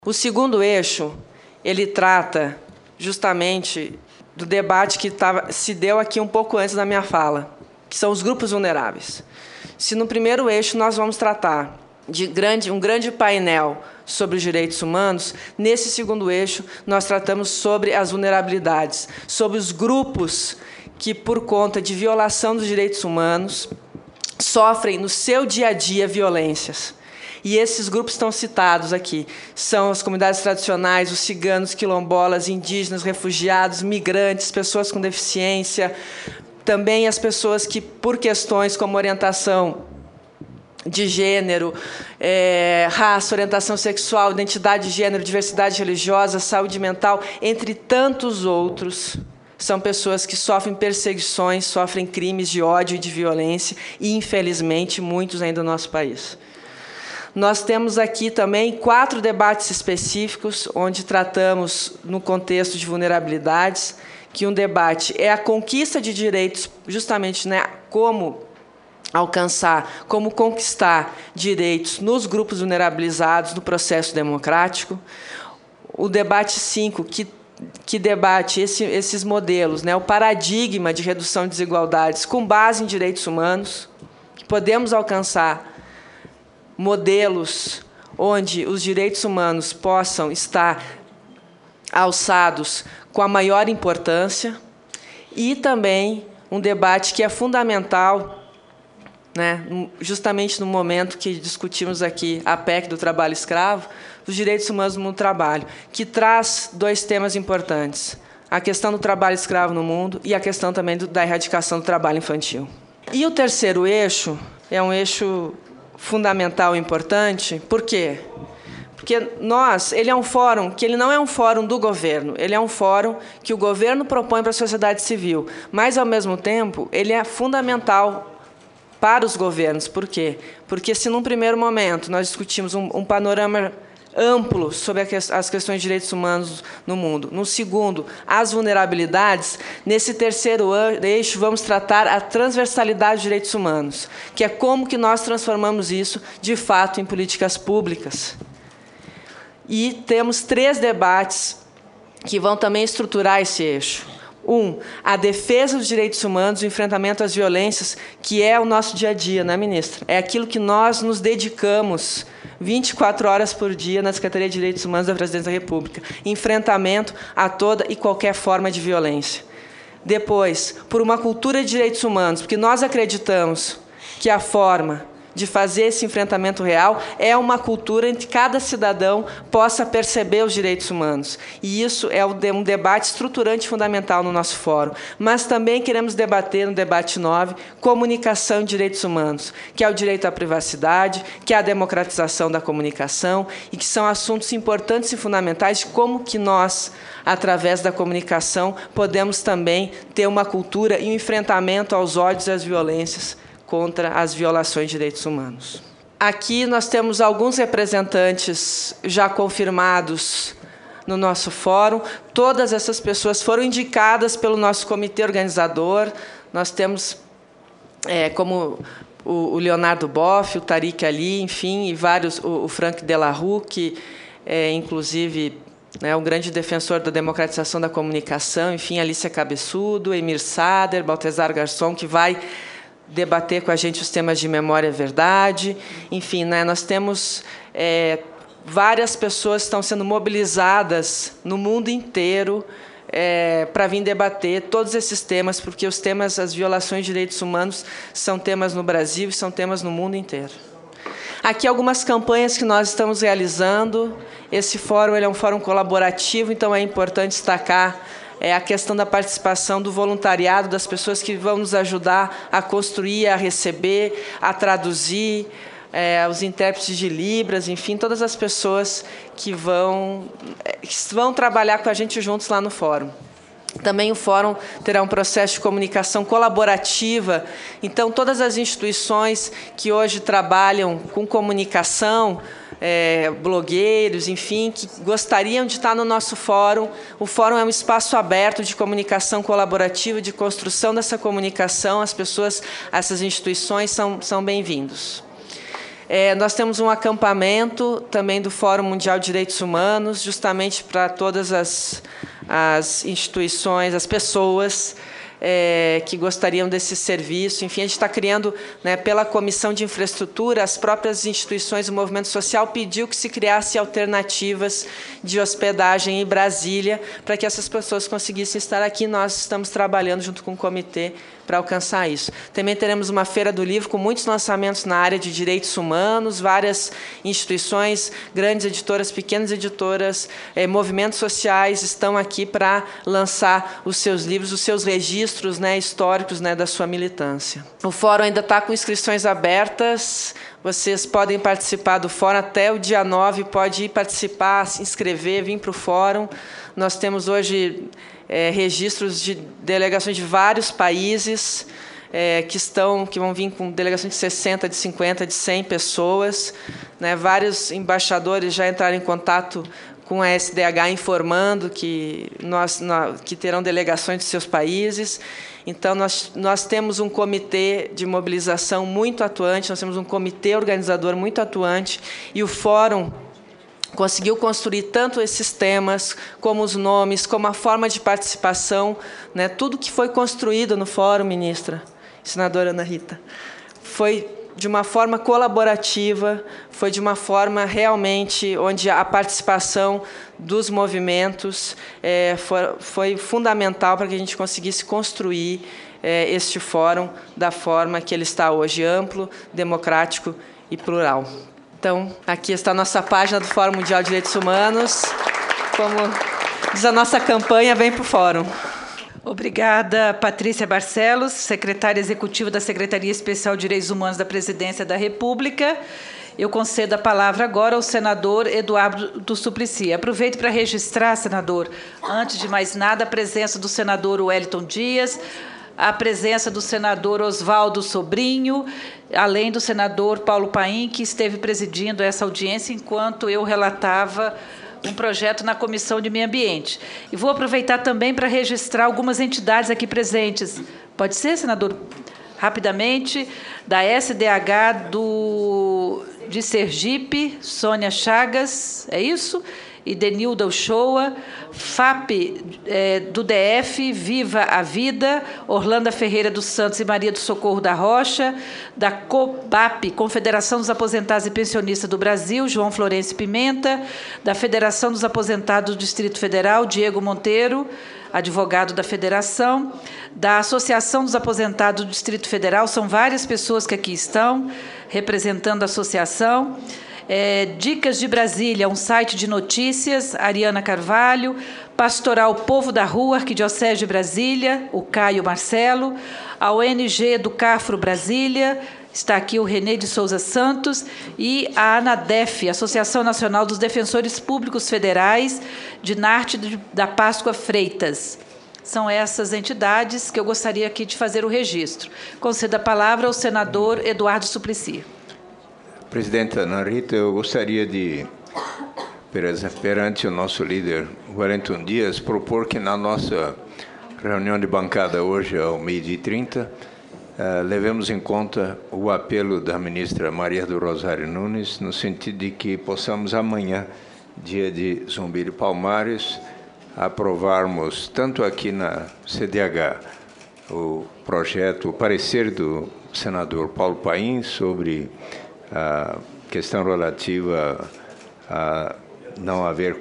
O segundo eixo, ele trata justamente do debate que se deu aqui um pouco antes da minha fala, que são os grupos vulneráveis. Se no primeiro eixo nós vamos tratar de um grande painel sobre os direitos humanos, nesse segundo eixo nós tratamos sobre as vulnerabilidades, sobre os grupos que, por conta de violação dos direitos humanos, sofrem no seu dia a dia violências. E esses grupos estão citados aqui. São as comunidades tradicionais, os ciganos, quilombolas, indígenas, refugiados, migrantes, pessoas com deficiência, também as pessoas que, por questões como orientação de gênero, raça, orientação sexual, identidade de gênero, diversidade religiosa, saúde mental, entre tantos outros, são pessoas que sofrem perseguições, sofrem crimes de ódio e de violência, e, infelizmente, muitos ainda no nosso país. Nós temos aqui também 4 debates específicos, onde tratamos, no contexto de vulnerabilidades, que um debate é a conquista de direitos, justamente, né, como alcançar, como conquistar direitos nos grupos vulnerabilizados no processo democrático. O debate 5, que debate esses modelos, né, o paradigma de redução de desigualdades com base em direitos humanos, que podemos alcançar modelos onde os direitos humanos possam estar alçados com a maior importância, e também um debate que é fundamental, né, justamente no momento que discutimos aqui a PEC do trabalho escravo, os direitos humanos no trabalho, que traz 2 temas importantes: a questão do trabalho escravo no mundo e a questão também da erradicação do trabalho infantil. E o terceiro eixo é um eixo fundamental e importante. Por quê? Porque ele é um fórum que ele não é um fórum do governo, ele é um fórum que o governo propõe para a sociedade civil, mas, ao mesmo tempo, ele é fundamental para os governos. Por quê? Porque se, num primeiro momento, nós discutimos um panorama amplo sobre as questões de direitos humanos no mundo, no segundo, as vulnerabilidades, nesse terceiro eixo vamos tratar a transversalidade dos direitos humanos, que é como que nós transformamos isso, de fato, em políticas públicas. E temos 3 debates que vão também estruturar esse eixo. A defesa dos direitos humanos, o enfrentamento às violências, que é o nosso dia a dia, né, ministra? É aquilo que nós nos dedicamos 24 horas por dia na Secretaria de Direitos Humanos da Presidência da República. Enfrentamento a toda e qualquer forma de violência. Depois, por uma cultura de direitos humanos, porque nós acreditamos que a forma de fazer esse enfrentamento real é uma cultura em que cada cidadão possa perceber os direitos humanos. E isso é um debate estruturante fundamental no nosso fórum. Mas também queremos debater, no debate 9, comunicação de direitos humanos, que é o direito à privacidade, que é a democratização da comunicação, e que são assuntos importantes e fundamentais de como que nós, através da comunicação, podemos também ter uma cultura e um enfrentamento aos ódios e às violências contra as violações de direitos humanos. Aqui nós temos alguns representantes já confirmados no nosso fórum. Todas essas pessoas foram indicadas pelo nosso comitê organizador. Nós temos, como o Leonardo Boff, o Tariq Ali, enfim, e vários, o Frank Delarue, que é, inclusive, um grande defensor da democratização da comunicação, enfim, Alicia Cabeçudo, Emir Sader, Baltazar Garçom, que vai debater com a gente os temas de memória e verdade. Enfim, nós temos várias pessoas que estão sendo mobilizadas no mundo inteiro para vir debater todos esses temas, porque os temas, as violações de direitos humanos, são temas no Brasil e são temas no mundo inteiro. Aqui algumas campanhas que nós estamos realizando. Esse fórum é um fórum colaborativo, então é importante destacar a questão da participação do voluntariado, das pessoas que vão nos ajudar a construir, a receber, a traduzir, os intérpretes de Libras, enfim, todas as pessoas que vão trabalhar com a gente juntos lá no fórum. Também o fórum terá um processo de comunicação colaborativa, então todas as instituições que hoje trabalham com comunicação, blogueiros, enfim, que gostariam de estar no nosso fórum. O fórum é um espaço aberto de comunicação colaborativa, de construção dessa comunicação. As pessoas, essas instituições são bem-vindos. Nós temos um acampamento também do Fórum Mundial de Direitos Humanos, justamente para todas as instituições, as pessoas que gostariam desse serviço. Enfim, a gente está criando, né, pela Comissão de Infraestrutura, as próprias instituições do movimento social pediu que se criasse alternativas de hospedagem em Brasília para que essas pessoas conseguissem estar aqui. Nós estamos trabalhando junto com o comitê para alcançar isso. Também teremos uma feira do livro com muitos lançamentos na área de direitos humanos, várias instituições, grandes editoras, pequenas editoras, movimentos sociais estão aqui para lançar os seus livros, os seus registros, né, históricos, né, da sua militância. O fórum ainda está com inscrições abertas. Vocês podem participar do fórum até o dia 9, pode ir participar, se inscrever, vir para o fórum. Nós temos hoje registros de delegações de vários países que vão vir com delegações de 60, de 50, de 100 pessoas. Né? Vários embaixadores já entraram em contato com a SDH informando que terão delegações de seus países. Então, nós temos um comitê de mobilização muito atuante, nós temos um comitê organizador muito atuante, e o Fórum conseguiu construir tanto esses temas, como os nomes, como a forma de participação, né? Tudo que foi construído no Fórum, ministra, senadora Ana Rita, foi de uma forma colaborativa, foi de uma forma realmente onde a participação dos movimentos foi fundamental para que a gente conseguisse construir este fórum da forma que ele está hoje, amplo, democrático e plural. Então, aqui está a nossa página do Fórum Mundial de Direitos Humanos. Como diz a nossa campanha, vem para o Fórum. Obrigada, Patrícia Barcelos, secretária executiva da Secretaria Especial de Direitos Humanos da Presidência da República. Eu concedo a palavra agora ao senador Eduardo do Suplicy. Aproveito para registrar, senador, antes de mais nada, a presença do senador Wellington Dias, a presença do senador Oswaldo Sobrinho, além do senador Paulo Paim, que esteve presidindo essa audiência enquanto eu relatava um projeto na Comissão de Meio Ambiente. E vou aproveitar também para registrar algumas entidades aqui presentes. Pode ser, senador? Rapidamente, da SDH de Sergipe, Sônia Chagas, é isso? E Denilda Uchoa, FAP do DF, Viva a Vida, Orlando Ferreira dos Santos e Maria do Socorro da Rocha, da COBAP, Confederação dos Aposentados e Pensionistas do Brasil, João Florencio Pimenta, da Federação dos Aposentados do Distrito Federal, Diego Monteiro, advogado da Federação, da Associação dos Aposentados do Distrito Federal, são várias pessoas que aqui estão representando a associação. Dicas de Brasília, um site de notícias, Ariana Carvalho, Pastoral Povo da Rua, Arquidiocese de Brasília, o Caio Marcelo, a ONG do Cafro Brasília, está aqui o Renê de Souza Santos, e a ANADEF, Associação Nacional dos Defensores Públicos Federais, de Narte da Páscoa Freitas. São essas entidades que eu gostaria aqui de fazer o registro. Concedo a palavra ao senador Eduardo Suplicy. Presidente Ana Rita, eu gostaria de, perante o nosso líder Wellington Dias, propor que na nossa reunião de bancada hoje, ao 12h30, levemos em conta o apelo da ministra Maria do Rosário Nunes, no sentido de que possamos amanhã, dia de Zumbi de Palmares, aprovarmos, tanto aqui na CDH, o projeto, o parecer do senador Paulo Paim sobre a questão relativa a não haver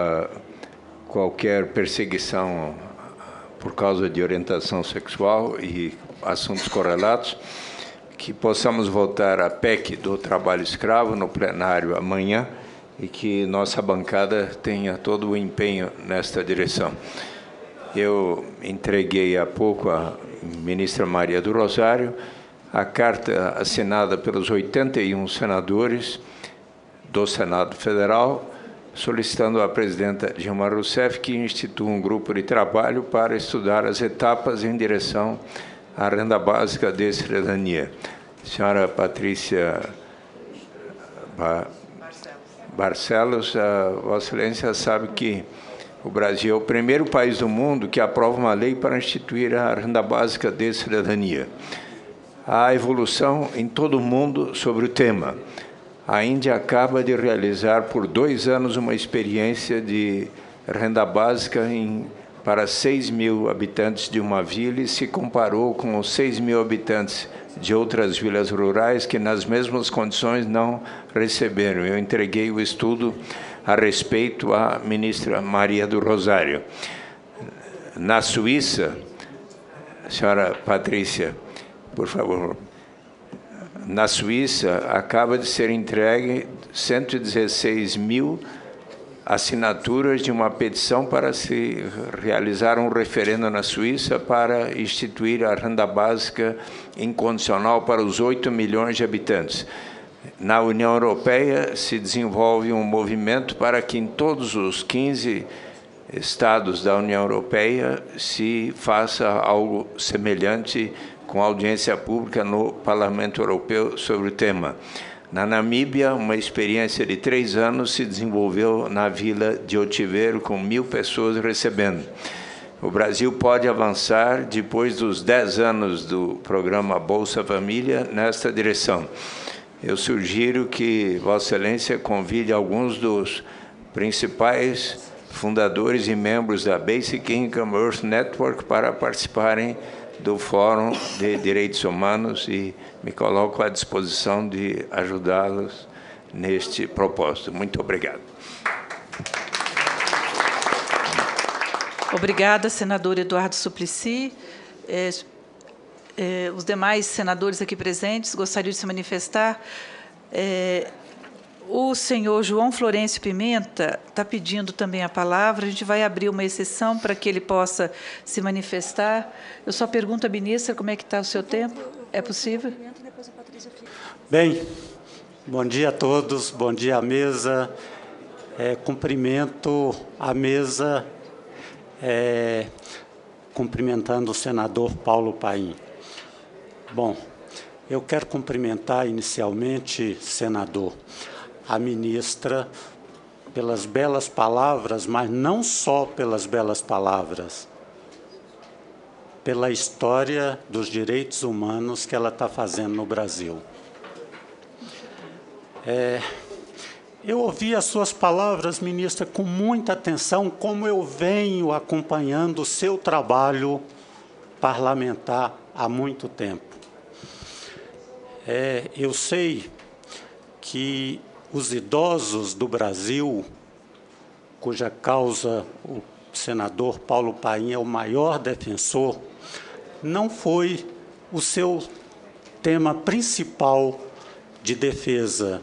qualquer perseguição por causa de orientação sexual e assuntos correlatos, que possamos votar a PEC do trabalho escravo no plenário amanhã e que nossa bancada tenha todo o empenho nesta direção. Eu entreguei há pouco à ministra Maria do Rosário a carta assinada pelos 81 senadores do Senado Federal, solicitando à presidenta Dilma Rousseff que institua um grupo de trabalho para estudar as etapas em direção à renda básica de cidadania. Senhora Patrícia Barcelos, Vossa Excelência sabe que o Brasil é o primeiro país do mundo que aprova uma lei para instituir a renda básica de cidadania. Há evolução em todo o mundo sobre o tema. A Índia acaba de realizar por 2 anos uma experiência de renda básica para 6 mil habitantes de uma vila e se comparou com os 6 mil habitantes de outras vilas rurais que, nas mesmas condições, não receberam. Eu entreguei o estudo a respeito à ministra Maria do Rosário. Na Suíça, senhora Patrícia, por favor, na Suíça acaba de ser entregue 116 mil assinaturas de uma petição para se realizar um referendo na Suíça para instituir a renda básica incondicional para os 8 milhões de habitantes. Na União Europeia se desenvolve um movimento para que em todos os 15 estados da União Europeia se faça algo semelhante com audiência pública no Parlamento Europeu sobre o tema. Na Namíbia, uma experiência de 3 anos se desenvolveu na vila de Otiveiro, com 1.000 pessoas recebendo. O Brasil pode avançar, depois dos 10 anos do programa Bolsa Família, nesta direção. Eu sugiro que Vossa Excelência convide alguns dos principais fundadores e membros da Basic Income Earth Network para participarem do Fórum de Direitos Humanos e me coloco à disposição de ajudá-los neste propósito. Muito obrigado. Obrigada, senador Eduardo Suplicy. Os demais senadores aqui presentes gostariam de se manifestar. O senhor João Florencio Pimenta está pedindo também a palavra. A gente vai abrir uma exceção para que ele possa se manifestar. Eu só pergunto à ministra como é que está o seu tempo. É possível? Bem, bom dia a todos, bom dia à mesa. Cumprimento a mesa, cumprimentando o senador Paulo Paim. Bom, eu quero cumprimentar inicialmente, senador, a ministra pelas belas palavras, mas não só pelas belas palavras, pela história dos direitos humanos que ela está fazendo no Brasil. Eu ouvi as suas palavras, ministra, com muita atenção, como eu venho acompanhando o seu trabalho parlamentar há muito tempo. Eu sei que os idosos do Brasil, cuja causa o senador Paulo Paim é o maior defensor, não foi o seu tema principal de defesa.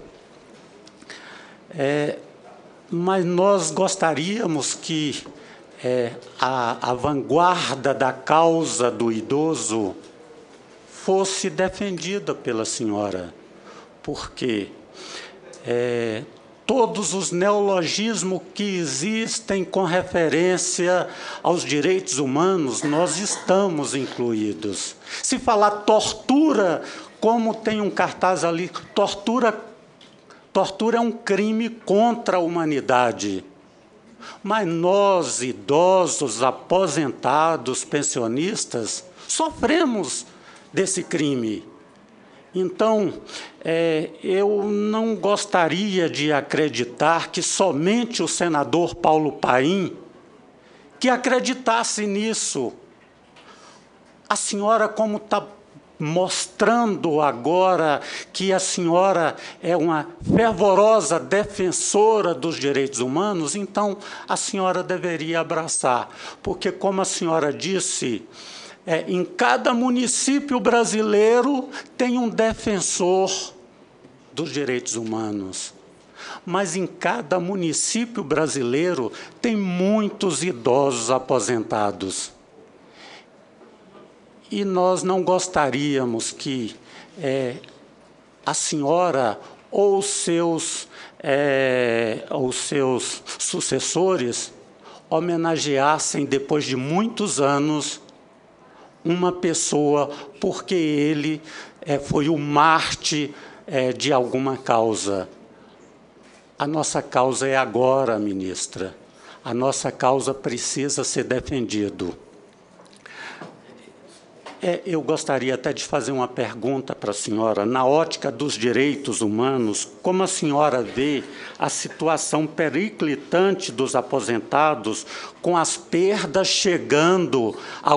Mas nós gostaríamos que a vanguarda da causa do idoso fosse defendida pela senhora, porque todos os neologismos que existem com referência aos direitos humanos, nós estamos incluídos. Se falar tortura, como tem um cartaz ali, tortura é um crime contra a humanidade. Mas nós, idosos, aposentados, pensionistas, sofremos desse crime. Então, eu não gostaria de acreditar que somente o senador Paulo Paim que acreditasse nisso. A senhora, como está mostrando agora que a senhora é uma fervorosa defensora dos direitos humanos, então a senhora deveria abraçar, porque, como a senhora disse, em cada município brasileiro tem um defensor dos direitos humanos, mas em cada município brasileiro tem muitos idosos aposentados. E nós não gostaríamos que a senhora ou os seus sucessores homenageassem, depois de muitos anos, uma pessoa porque ele foi o mártir de alguma causa. A nossa causa é agora, ministra. A nossa causa precisa ser defendida. Eu gostaria até de fazer uma pergunta para a senhora. Na ótica dos direitos humanos, como a senhora vê a situação periclitante dos aposentados, com as perdas chegando a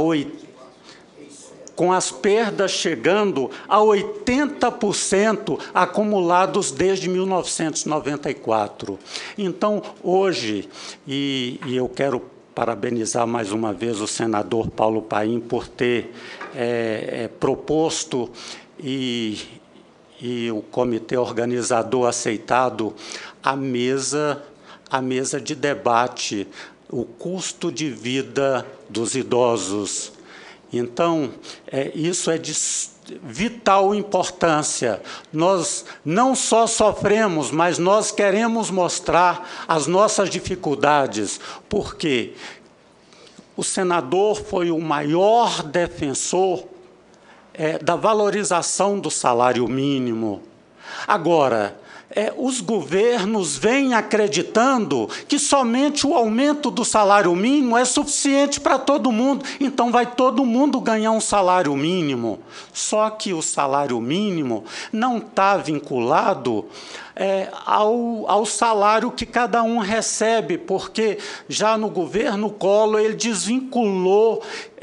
80% acumulados desde 1994. Então, hoje, e eu quero parabenizar mais uma vez o senador Paulo Paim por ter proposto e o comitê organizador aceitado a mesa de debate, o custo de vida dos idosos. Então, isso é de vital importância. Nós não só sofremos, mas nós queremos mostrar as nossas dificuldades, porque o senador foi o maior defensor da valorização do salário mínimo. Agora, os governos vêm acreditando que somente o aumento do salário mínimo é suficiente para todo mundo, então vai todo mundo ganhar um salário mínimo. Só que o salário mínimo não está vinculado ao salário que cada um recebe, porque já no governo Collor ele desvinculou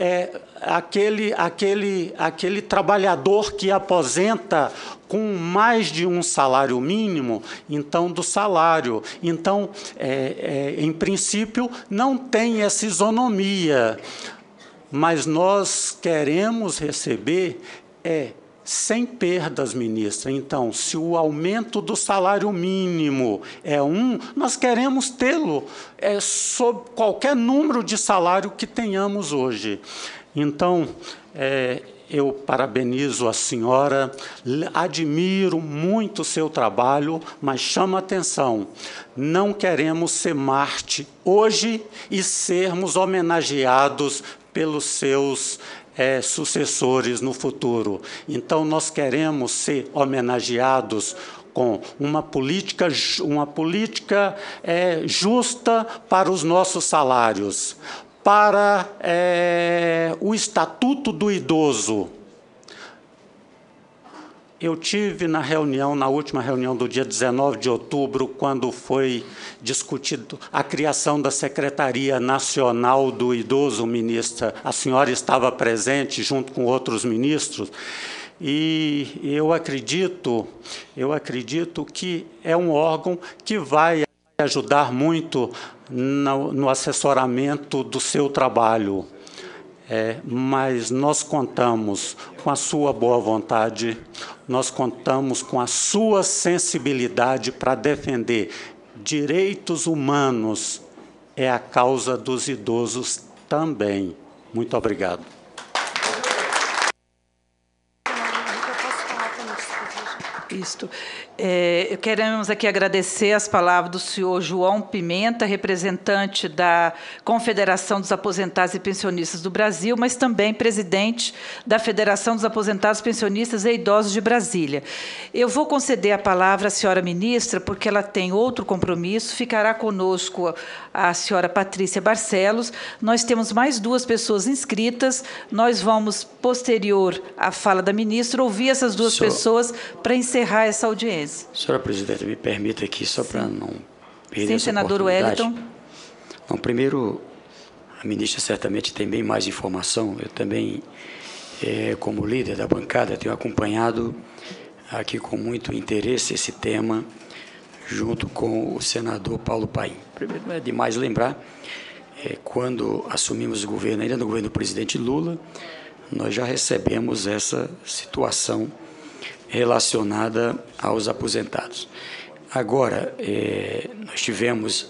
aquele trabalhador que aposenta com mais de um salário mínimo, então, do salário. Então, em princípio, não tem essa isonomia, mas nós queremos receber sem perdas, ministra. Então, se o aumento do salário mínimo nós queremos tê-lo sob qualquer número de salário que tenhamos hoje. Então, eu parabenizo a senhora, admiro muito o seu trabalho, mas chamo a atenção, não queremos ser Marte hoje e sermos homenageados pelos seus sucessores no futuro. Então, nós queremos ser homenageados com uma política justa para os nossos salários, para o Estatuto do Idoso. Eu tive na última reunião do dia 19 de outubro, quando foi discutido a criação da Secretaria Nacional do Idoso, ministra. A senhora estava presente junto com outros ministros, e eu acredito que é um órgão que vai ajudar muito no assessoramento do seu trabalho. Mas nós contamos com a sua boa vontade, nós contamos com a sua sensibilidade para defender direitos humanos. É a causa dos idosos também. Muito obrigado. Isto. Queremos aqui agradecer as palavras do senhor João Pimenta, representante da Confederação dos Aposentados e Pensionistas do Brasil, mas também presidente da Federação dos Aposentados, Pensionistas e Idosos de Brasília. Eu vou conceder a palavra à senhora ministra, porque ela tem outro compromisso. Ficará conosco a senhora Patrícia Barcelos. Nós temos mais 2 pessoas inscritas. Nós vamos, posterior à fala da ministra, ouvir essas 2 pessoas para encerrar essa audiência. Senhora presidente, me permita aqui, só para não perder Sim, essa senador oportunidade. Wellington. Bom, primeiro, a ministra certamente tem bem mais informação. Eu também, como líder da bancada, tenho acompanhado aqui com muito interesse esse tema, junto com o senador Paulo Paim. Primeiro, não é demais lembrar, quando assumimos o governo, ainda no governo do presidente Lula, nós já recebemos essa situação relacionada aos aposentados. Agora, nós tivemos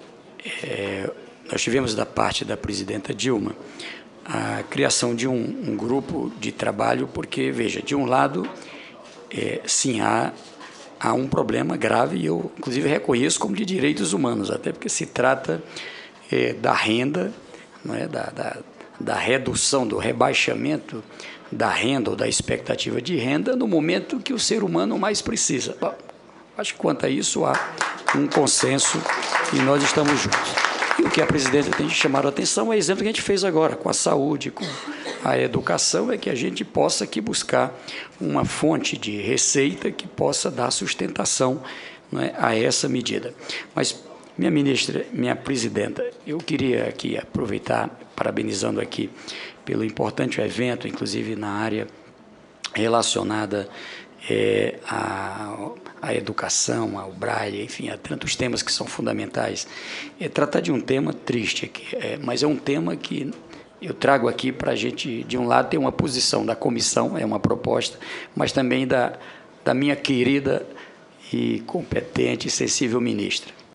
da parte da presidenta Dilma a criação de um grupo de trabalho, porque, veja, de um lado, sim, há um problema grave, e eu, inclusive, reconheço como de direitos humanos, até porque se trata da renda, não é, da redução, do rebaixamento da renda ou da expectativa de renda no momento que o ser humano mais precisa. Bom, acho que quanto a isso há um consenso e nós estamos juntos. E o que a presidenta tem chamado a atenção é o exemplo que a gente fez agora, com a saúde, com à educação é que a gente possa aqui buscar uma fonte de receita que possa dar sustentação, não é, a essa medida. Mas, minha ministra, minha presidenta, eu queria aqui aproveitar, parabenizando aqui pelo importante evento, inclusive na área relacionada à educação, ao Braille, enfim, a tantos temas que são fundamentais. Tratar de um tema triste aqui, mas é um tema que eu trago aqui para a gente, de um lado, ter uma posição da comissão, é uma proposta, mas também da minha querida e competente e sensível ministra.